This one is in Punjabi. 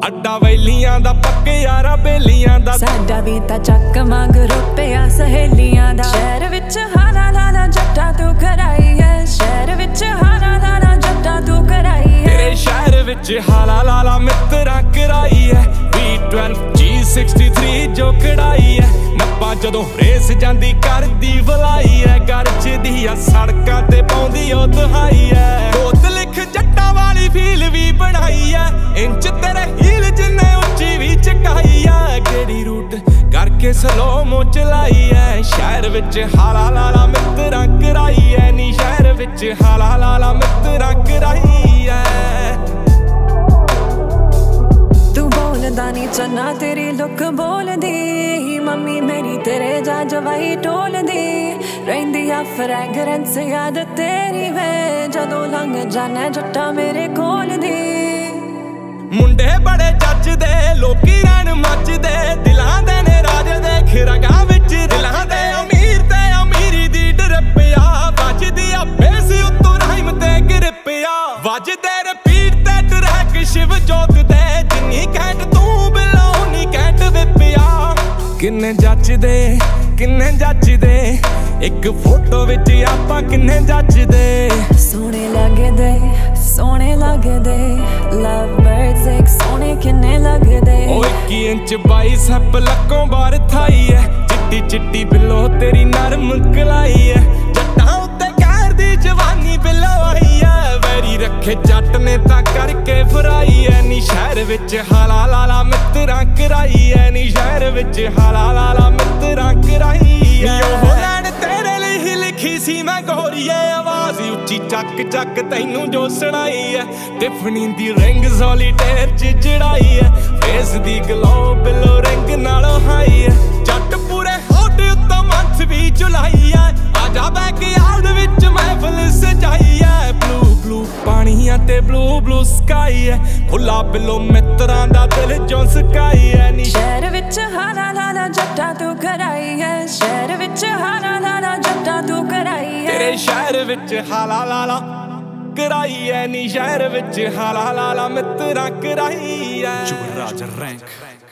ਅੱਡਾ ਵੈਲੀਆਂ ਦਾ ਪੱਕੇ ਯਾਰਾ ਬੇਲੀਆਂ ਦਾ ਸਾਡਾ ਵੀ ਤਾਂ ਚੱਕ ਮੰਗ ਰੁਪਿਆ ਸਹੇਲੀਆਂ ਦਾ ਸ਼ਹਿਰ ਵਿੱਚ ਹਾਲਾ ਲਾਲਾ ਜੱਟਾ ਤੂੰ ਕਰਾਈ ਹੈ ਸ਼ਹਿਰ ਵਿੱਚ ਹਾਲਾ ਲਾਲਾ ਜੱਟਾ ਤੂੰ ਕਰਾਈ ਹੈ ਤੇਰੇ ਸ਼ਹਿਰ ਵਿੱਚ ਹਾਲਾ ਲਾਲਾ ਮਿੱਤਰਾਂ ਕਰਾਈ ਹੈ V12 G63 ਜੋ ਕਢਾਈ ਹੈ ਨੱਪਾ ਜਦੋਂ ਰੇਸ ਜਾਂਦੀ ਕਰਦੀ ਵਲਾਈ ਹੈ ਗਰਜਦੀ ਆ ਸੜਕਾਂ ਤੇ ਪਾਉਂਦੀ ਉਹ ਦੁਹਾਈ ਹੈ ਗੋਤ ਲਿਖ ਜੱਟਾਂ ਵਾਲੀ ਫੀਲ ਵੀ ਬਣਾਈ ਹੈ ਇੰਚ ਤੇਰੇ ਹੀਲ ਜਿੰਨੇ ਉੱਚੀ ਵੀ ਚਕਾਈ ਹੈ ਕਿਹੜੀ ਰੂਟ ਕਰਕੇ ਸਲੋਮੋ ਚਲਾਈ ਹੈ ਸ਼ਹਿਰ ਵਿੱਚ ਹਾਲਾ ਲਾਲਾ ਮਿੱਤਰਾਂ ਕਰਾਈ ਹੈ ਨੀ ਸ਼ਹਿਰ ਵਿੱਚ ਹਾਲਾ ਲਾਲਾ ਮਿੱਤਰਾਂ ਕਰਾਈ ਹੈ ਤੂੰ ਬੋਲਦਾ ਨੀ ਚੰਨਾ ਤੇਰੀ ਲੁੱਕ ਬੋਲਦੀ ਮੰਮੀ ਮੇਰੀ ਤੇਰੇ ਜਵਾਈ ਢੋਲਦੀ ਰਹਿੰਦੀ ਆ ਫਰੈਗਰੈਂਸ ਯਾਦ ਤੇਰੀ ਵੇ ਜਦੋਂ ਲੰਘ ਜਾਣਾ ਜੱਟਾ ਮੇਰੇ ਕੋਲ ਦੀ ਮੁੰਡੇ ਬੜੇ ਜੱਜਦੇ ਲੋਕੀ ਰਹਿਣ ਮੱਚਦੇ ਦਿਲਾਂ ਦੇ ਨੇ ਰਾਜ ਦੇਖ ਰਗਾਂ ਵਿੱਚ ਦਿਲਾਂ ਦੇ ਅਮੀਰ ਤੇ ਅਮੀਰੀ ਦੀ ਡਰਪਿਆ ਵੱਜਦੀ ਆ ਬੇਸ ਉੱਤੋਂ ਰਾਈਮ ਤੇ ਗ੍ਰਿਪਿਆ ਵੱਜਦੇ ਰਿਪੀਟ ਤੇ ਟਰੈਕ ਸ਼ਿਵ ਜੋਤ ਦੇ ਜਿੰਨੀ ਘੈਂਟ ਤੂੰ ਬਿਲੋਨੀ ਘੈਂਟ ਵਿਪਿਆ ਕਿੰਨੇ ਜੱਜਦੇ ਇੱਕ ਫੋਟੋ ਵਿੱਚ ਆਪਾਂ ਕਿੰਨੇ ਜੱਜਦੇ ਸੋਹਣੇ ਲੱਗਦੇ ਲਵ ਬਰਡਸ ਇੱਕ ਸੋਹਣੇ ਕਿੰਨੇ ਲੱਗਦੇ ਓ 21 ਇੰਚ ਬਾਈਸੈਪ ਲੱਕੋਂ ਬਾਹਰ ਥਾਈ ਐ ਚਿੱਟੀ ਚਿੱਟੀ ਬਿੱਲੋ ਤੇਰੀ ਨਰਮ ਕਲਾਈ ਐ ਜੱਟਾਂ ਉੱਤੇ ਕਹਿਰ ਦੀ ਜਵਾਨੀ ਬਿੱਲੋ ਆਈ ਐ ਵੈਰੀ ਰੱਖੇ ਜੱਟ ਨੇ ਤਾਂ ਕਰਕੇ ਫਰਾਈ ਐ ਨੀ ਸ਼ਹਿਰ ਵਿੱਚ ਹਾਲਾ ਲਾਲਾ ਮਿੱਤਰਾਂ ਕਰਾਈ ਐ ਨੀ ਸ਼ਹਿਰ ਵਿੱਚ ਹਾਲਾ ਲਾਲਾ ਮਿੱਤਰਾਂ ਕਰਾਈ ਐ ਉਹ ਲੈਣ ਤੇਰੇ ਲਈ ਹੀ ਲਿਖੀ ਸੀ ਮੈਂ ਗੋਰੀਏ ਆਵਾਜ਼ ਉੱਚੀ ਚੱਕ ਚੱਕ ਤੈਨੂੰ ਜੋ ਸੁਣਾਈ ਐ ਟਿਫਨੀ ਦੀ ਰਿੰਗ ਸੋਲੀਟੇਰ ਚ ਜੜਾਈ ਐ ਫੇਸ ਦੀ ਗਲੋ ਬਿਲੋ ਰਿੰਗ ਨਾਲੋਂ ਹਾਈ ਐ ਜੱਟ ਪੂਰੇ ਹੋਟ ਉੱਤੋਂ ਮੰਥ ਵੀ ਚੁਲਾਈ ਐ ਆਜਾ ਬੈਕਯਾਰਡ ਵਿੱਚ ਮਹਿਫਲ ਸਜਾਈ ਐ ਬਲੂ ਪਾਣੀਆਂ ਤੇ ਬਲੂ ਸਕਾਈ ਐ ਖੁੱਲਾ ਬਿਲੋ ਮਿੱਤਰਾਂ ਦਾ ਦਿਲ ਚੋਂ ਸਕਾਈ ਐ ਨੀ ਸ਼ਹਿਰ ਵਿੱਚ ਹਾਲਾ ਲਾਲਾ ਜੱਟਾ ਤੂੰ ਕਰਾਈ ਐ ਸ਼ਹਿਰ ਵਿੱਚ ਹਾਲਾ ਲਾਲਾ ਜੱਟਾ ਤੂੰ ਕਰਾਈ ਐ ਤੇਰੇ ਸ਼ਹਿਰ ਵਿੱਚ ਹਾਲਾ ਲਾਲਾ ਕਰਾਈ ਐ ਨੀ ਸ਼ਹਿਰ ਵਿੱਚ ਹਾਲਾ ਲਾਲਾ ਮਿੱਤਰਾਂ ਕਰਾਈ ਐ Jugaraj Rank